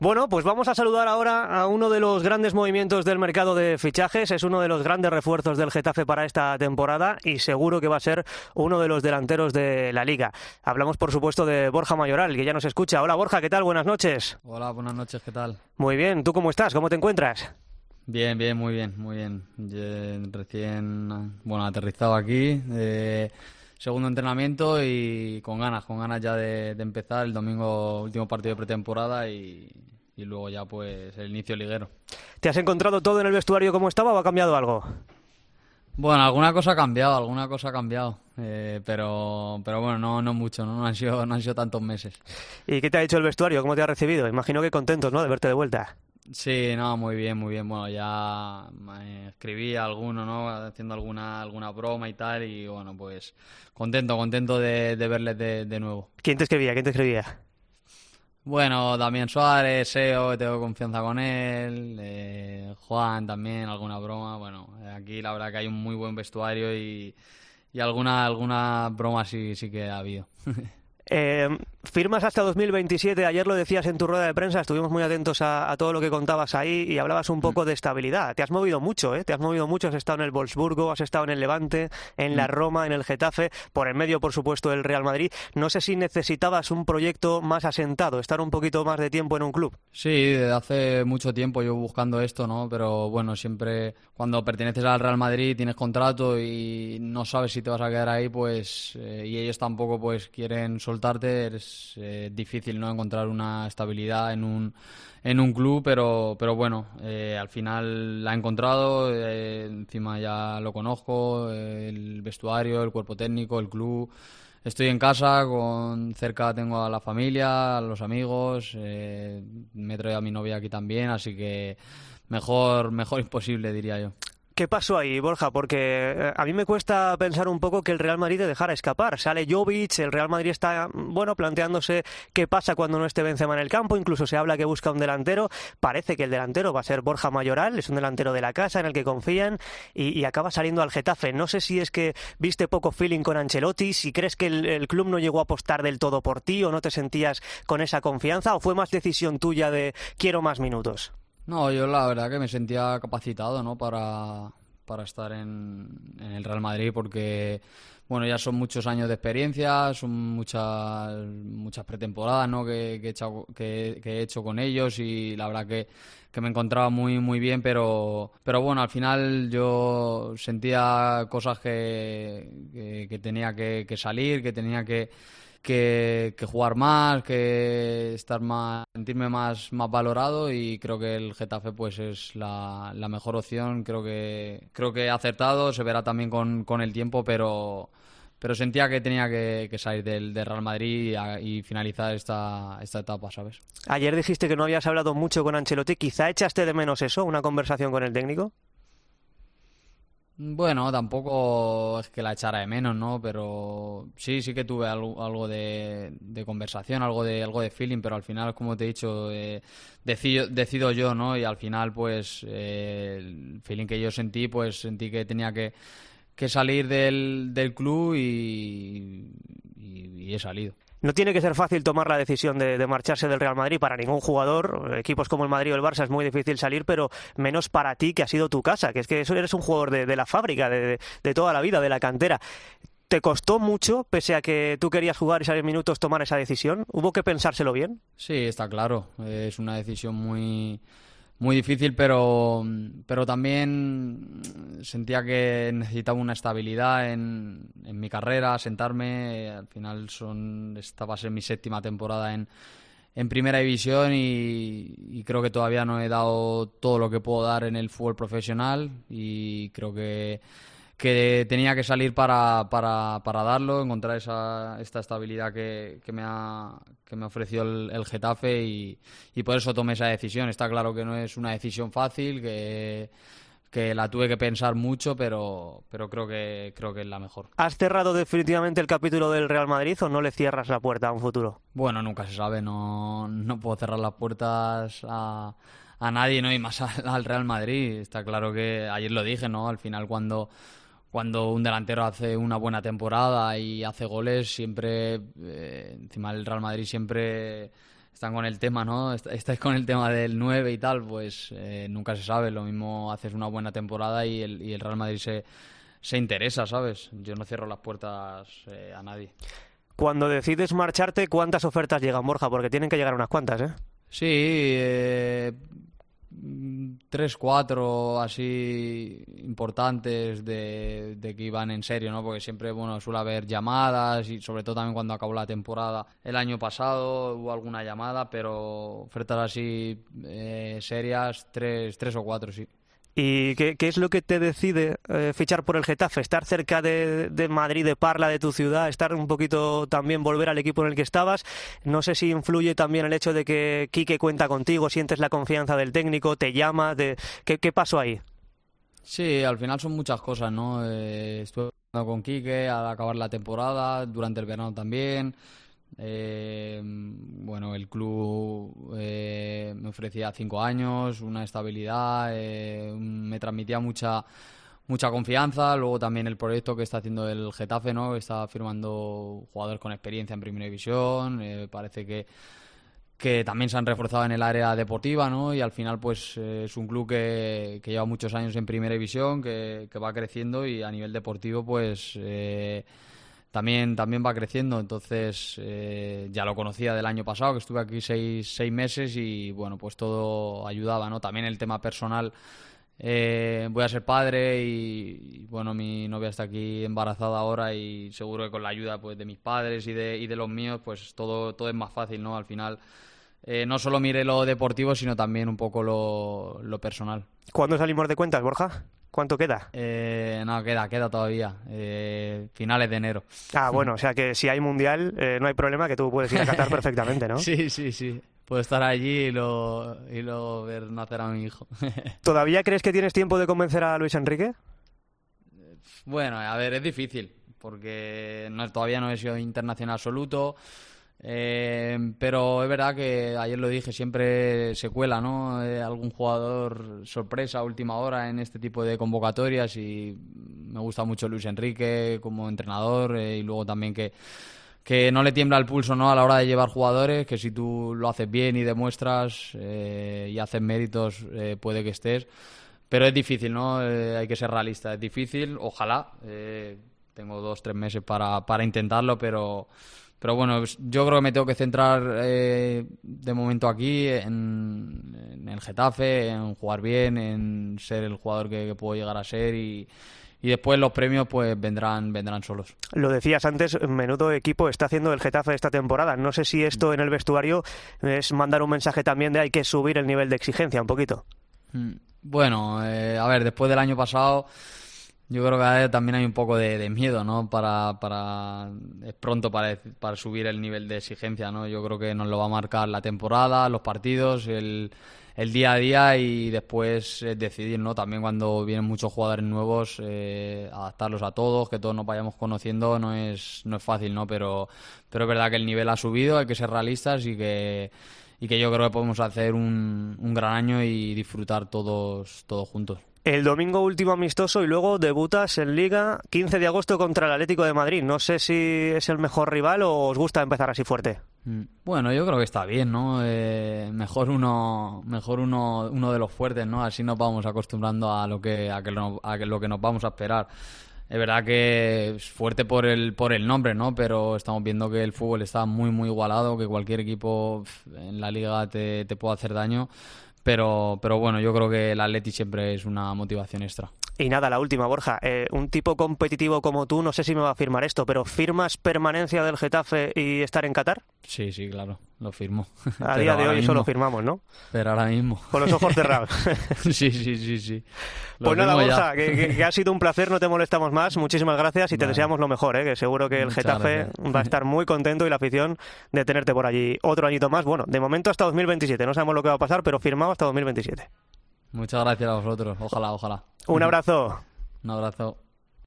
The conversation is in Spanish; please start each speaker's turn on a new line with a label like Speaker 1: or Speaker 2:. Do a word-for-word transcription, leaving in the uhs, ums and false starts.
Speaker 1: Bueno, pues vamos a saludar ahora a uno de los grandes movimientos del mercado de fichajes. Es uno de los grandes refuerzos del Getafe para esta temporada y seguro que va a ser uno de los delanteros de la Liga. Hablamos, por supuesto, de Borja Mayoral, que ya nos escucha. Hola, Borja, ¿qué tal? Buenas noches.
Speaker 2: Hola, buenas noches, ¿qué tal?
Speaker 1: Muy bien, ¿tú cómo estás? ¿Cómo te encuentras?
Speaker 2: Bien, bien, muy bien, muy bien. Yo recién, bueno, aterrizado aquí, eh, segundo entrenamiento y con ganas, con ganas ya de, de empezar el domingo, último partido de pretemporada y, y luego ya pues el inicio liguero.
Speaker 1: ¿Te has encontrado todo en el vestuario como estaba o ha cambiado algo?
Speaker 2: Bueno, alguna cosa ha cambiado, alguna cosa ha cambiado, eh, pero, pero bueno, no, no mucho, ¿no? No han sido, no han sido tantos meses.
Speaker 1: ¿Y qué te ha dicho el vestuario? ¿Cómo te ha recibido? Imagino que contentos, ¿no?, de verte de vuelta.
Speaker 2: Sí, no, muy bien, muy bien. Bueno, ya me escribí a alguno, ¿no? Haciendo alguna alguna broma y tal, y bueno, pues contento, contento de, de verles de, de nuevo.
Speaker 1: ¿Quién te escribía? ¿Quién te escribía?
Speaker 2: Bueno, Damián Suárez, Seo, tengo confianza con él, eh, Juan también, alguna broma. Bueno, aquí la verdad que hay un muy buen vestuario y, y alguna alguna broma sí, sí que ha habido.
Speaker 1: Eh, firmas hasta dos mil veintisiete, ayer lo decías en tu rueda de prensa, estuvimos muy atentos a, a todo lo que contabas ahí y hablabas un poco
Speaker 2: Mm.
Speaker 1: de estabilidad. Te has movido mucho, ¿eh? Te has movido mucho, has estado en el Wolfsburgo, has estado en el Levante, en la
Speaker 2: Mm.
Speaker 1: Roma, en el Getafe, por en medio, por supuesto, el Real Madrid. No sé si necesitabas un proyecto más asentado, estar un poquito más de tiempo en un club.
Speaker 2: Sí, desde hace mucho tiempo yo buscando esto, ¿no? Pero bueno, siempre cuando perteneces al Real Madrid tienes contrato y no sabes si te vas a quedar ahí, pues eh, y ellos tampoco pues quieren soltarte, es eh, difícil, ¿no? Encontrar una estabilidad en un en un club, pero pero bueno, eh, al final la he encontrado, eh, encima ya lo conozco, eh, el vestuario, el cuerpo técnico, el club. Estoy en casa, con cerca tengo a la familia, a los amigos, eh, me he traído a mi novia aquí también, así que mejor, mejor imposible, diría yo.
Speaker 1: ¿Qué pasó ahí, Borja? Porque eh, a mí me cuesta pensar un poco que el Real Madrid te dejara escapar. Sale Jovic, el Real Madrid está, bueno, planteándose qué pasa cuando no esté Benzema en el campo, incluso se habla que busca un delantero. Parece que el delantero va a ser Borja Mayoral, es un delantero de la casa en el que confían y, y acaba saliendo al Getafe. No sé si es que viste poco feeling con Ancelotti, si crees que el, el club no llegó a apostar del todo por ti o no te sentías con esa confianza o fue más decisión tuya de quiero más minutos.
Speaker 2: No, yo la verdad que me sentía capacitado, ¿no? para, para estar en, en el Real Madrid porque, bueno, ya son muchos años de experiencia, son muchas muchas pretemporadas, ¿no? que, que, he hecho, que, que he hecho con ellos y la verdad que, que me encontraba muy muy bien, pero, pero bueno, al final yo sentía cosas que, que, que tenía que, que salir, que tenía que Que, que jugar más, que estar más, sentirme más, más valorado y creo que el Getafe pues es la, la mejor opción. Creo que creo que he acertado, se verá también con, con el tiempo, pero pero sentía que tenía que, que salir del, del Real Madrid y, a, y finalizar esta, esta etapa, ¿sabes?
Speaker 1: Ayer dijiste que no habías hablado mucho con Ancelotti, ¿quizá echaste de menos eso, una conversación con el técnico?
Speaker 2: Bueno, tampoco es que la echara de menos, ¿no? Pero sí, sí que tuve algo, algo de, de conversación, algo de algo de feeling, pero al final, como te he dicho, eh, decido, decido yo, ¿no? Y al final, pues, eh, el feeling que yo sentí, pues sentí que tenía que, que salir del, del club y, y, y he salido.
Speaker 1: No tiene que ser fácil tomar la decisión de, de marcharse del Real Madrid para ningún jugador. Equipos como el Madrid o el Barça es muy difícil salir, pero menos para ti, que ha sido tu casa, que es que eso eres un jugador de, de la fábrica, de, de toda la vida, de la cantera. ¿Te costó mucho, pese a que tú querías jugar y salir minutos, tomar esa decisión? ¿Hubo que pensárselo bien?
Speaker 2: Sí, está claro. Es una decisión muy... Muy difícil, pero, pero también sentía que necesitaba una estabilidad en, en mi carrera, sentarme. Al final son, esta va a ser mi séptima temporada en, en Primera División y, y creo que todavía no he dado todo lo que puedo dar en el fútbol profesional y creo que que tenía que salir para, para, para darlo, encontrar esa, esta estabilidad que, que, me ha, que me ha ofrecido el, el Getafe y, y por eso tomé esa decisión. Está claro que no es una decisión fácil, que, que la tuve que pensar mucho, pero, pero creo que, creo que es la mejor.
Speaker 1: ¿Has cerrado definitivamente el capítulo del Real Madrid o no le cierras la puerta a un futuro?
Speaker 2: Bueno, nunca se sabe, no, no puedo cerrar las puertas a, a nadie, ¿no? Y más al, al Real Madrid. Está claro que ayer lo dije, ¿no? Al final cuando... Cuando un delantero hace una buena temporada y hace goles, siempre, eh, encima el Real Madrid siempre están con el tema, ¿no? Estáis con el tema del nueve y tal, pues eh, nunca se sabe. Lo mismo haces una buena temporada y el, y el Real Madrid se, se interesa, ¿sabes? Yo no cierro las puertas eh, a nadie.
Speaker 1: Cuando decides marcharte, ¿cuántas ofertas llegan, Borja? Porque tienen que llegar unas cuantas, ¿eh?
Speaker 2: Sí, eh, tres, cuatro así importantes de, de que iban en serio, ¿no? Porque siempre, bueno, suele haber llamadas y sobre todo también cuando acabó la temporada el año pasado hubo alguna llamada, pero ofertas así eh, serias, tres, tres o cuatro, sí.
Speaker 1: ¿Y qué, qué es lo que te decide eh, fichar por el Getafe? ¿Estar cerca de, de Madrid, de Parla, de tu ciudad? ¿Estar un poquito también, volver al equipo en el que estabas? No sé si influye también el hecho de que Quique cuenta contigo, sientes la confianza del técnico, te llama, de... ¿Qué, qué pasó ahí?
Speaker 2: Sí, al final son muchas cosas, ¿no? Eh, estuve hablando con Quique al acabar la temporada, durante el verano también. Eh, bueno, el club eh, me ofrecía cinco años, una estabilidad, eh, me transmitía mucha mucha confianza. Luego también el proyecto que está haciendo el Getafe, ¿no? Está firmando jugadores con experiencia en Primera División. Eh, parece que que también se han reforzado en el área deportiva, ¿no? Y al final pues eh, es un club que, que lleva muchos años en Primera División, que, que va creciendo y a nivel deportivo pues eh, También, también va creciendo, entonces eh, ya lo conocía del año pasado, que estuve aquí seis, seis meses y bueno, pues todo ayudaba, ¿no? También el tema personal, eh, voy a ser padre y, y bueno, mi novia está aquí embarazada ahora y seguro que con la ayuda pues de mis padres y de, y de los míos, pues todo, todo es más fácil, ¿no? Al final eh, no solo mire lo deportivo, sino también un poco lo, lo personal.
Speaker 1: ¿Cuándo salimos de cuentas, Borja? ¿Cuánto queda?
Speaker 2: Eh, no, queda, queda todavía. Eh, finales de enero.
Speaker 1: Ah, bueno, o sea que si hay mundial, eh, no hay problema, que tú puedes ir a Qatar perfectamente, ¿no?
Speaker 2: Sí, sí, sí. Puedo estar allí y lo, y lo ver nacer a mi hijo.
Speaker 1: ¿Todavía crees que tienes tiempo de convencer a Luis Enrique?
Speaker 2: Bueno, a ver, es difícil, porque no, todavía no he sido internacional absoluto. Eh, pero es verdad que ayer lo dije, siempre se cuela, ¿no? Eh, algún jugador sorpresa a última hora en este tipo de convocatorias y me gusta mucho Luis Enrique como entrenador eh, y luego también que, que no le tiembla el pulso, ¿no? A la hora de llevar jugadores, que si tú lo haces bien y demuestras eh, y haces méritos eh, puede que estés, pero es difícil, ¿no? Eh, hay que ser realista, es difícil, ojalá, eh, tengo dos, tres meses para, para intentarlo, pero... Pero bueno, yo creo que me tengo que centrar eh, de momento aquí en, en el Getafe, en jugar bien, en ser el jugador que, que puedo llegar a ser y, y después los premios pues vendrán vendrán solos.
Speaker 1: Lo decías antes, menudo equipo está haciendo el Getafe esta temporada. No sé si esto en el vestuario es mandar un mensaje también de hay que subir el nivel de exigencia un poquito.
Speaker 2: Bueno, eh, a ver, después del año pasado... Yo creo que también hay un poco de, de miedo, ¿no? Para, para es pronto para, para subir el nivel de exigencia, ¿no? Yo creo que nos lo va a marcar la temporada, los partidos, el, el día a día y después eh, decidir, ¿no? También cuando vienen muchos jugadores nuevos, eh, adaptarlos a todos, que todos nos vayamos conociendo, no es no es fácil, ¿no? Pero, pero es verdad que el nivel ha subido, hay que ser realistas y que y que yo creo que podemos hacer un, un gran año y disfrutar todos todos juntos.
Speaker 1: El domingo último amistoso y luego debutas en Liga quince de agosto contra el Atlético de Madrid. No sé si es el mejor rival o os gusta empezar así fuerte.
Speaker 2: Bueno, yo creo que está bien, ¿no? Eh, mejor uno mejor uno, uno de los fuertes, ¿no? Así nos vamos acostumbrando a lo que a, que lo, a lo que nos vamos a esperar. Es verdad que es fuerte por el por el nombre, ¿no? Pero estamos viendo que el fútbol está muy, muy igualado, que cualquier equipo en la Liga te, te puede hacer daño. Pero, pero bueno, yo creo que el Atleti siempre es una motivación extra.
Speaker 1: Y nada, la última, Borja. Eh, un tipo competitivo como tú, no sé si me va a firmar esto, pero ¿firmas permanencia del Getafe y estar en Qatar?
Speaker 2: Sí, sí, claro, lo firmo.
Speaker 1: A día de hoy mismo, eso lo firmamos, ¿no?
Speaker 2: Pero ahora mismo.
Speaker 1: Con los ojos cerrados.
Speaker 2: Sí, sí, sí, sí.
Speaker 1: Lo pues nada, Borja, que, que, que ha sido un placer, no te molestamos más. Muchísimas gracias y te vale. deseamos lo mejor, ¿eh? Que seguro que el Muchas Getafe gracias. va a estar muy contento y la afición de tenerte por allí otro añito más. Bueno, de momento hasta dos mil veintisiete, no sabemos lo que va a pasar, pero firmado hasta dos mil veintisiete.
Speaker 2: Muchas gracias a vosotros, ojalá, ojalá.
Speaker 1: Un abrazo.
Speaker 2: Un abrazo.